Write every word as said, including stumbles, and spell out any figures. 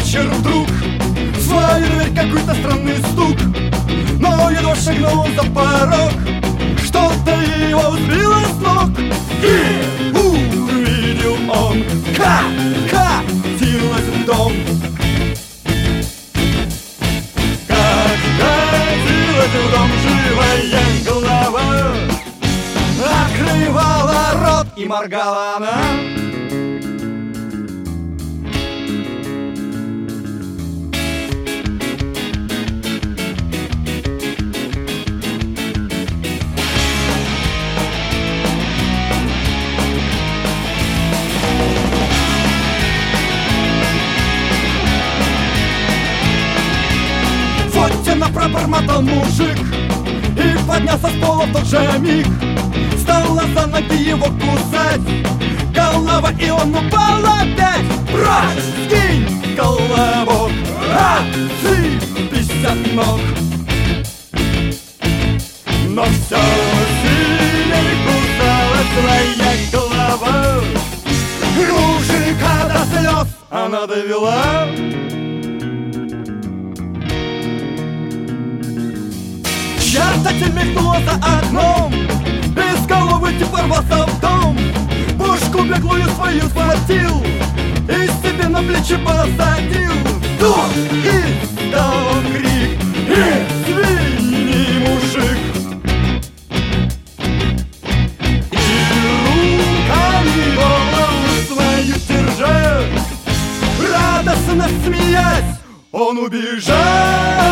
вечер вдруг в свою дверь какой-то странный стук, но едва шагнул за порог, что-то его сбило с ног. И увидел он, как катилась в дом, как катилась в дом живая голова, открывала рот и моргала она. Фотина пробормотал мужик и поднялся с пола в тот же миг. Стала за ноги его кусать голова, и он упал опять. Прочь, скинь колобок, отсыпись от ног. Но все сильней кусалась своя голова, мужика до слез она довела. Ярко мелькнула за окном, из головы тип ворвался в дом, пушку беглую свою схватил и себе на плечи посадил. Тут издал он крик: извини, мужик! И руками голову свою держа, радостно смеясь, он убежал.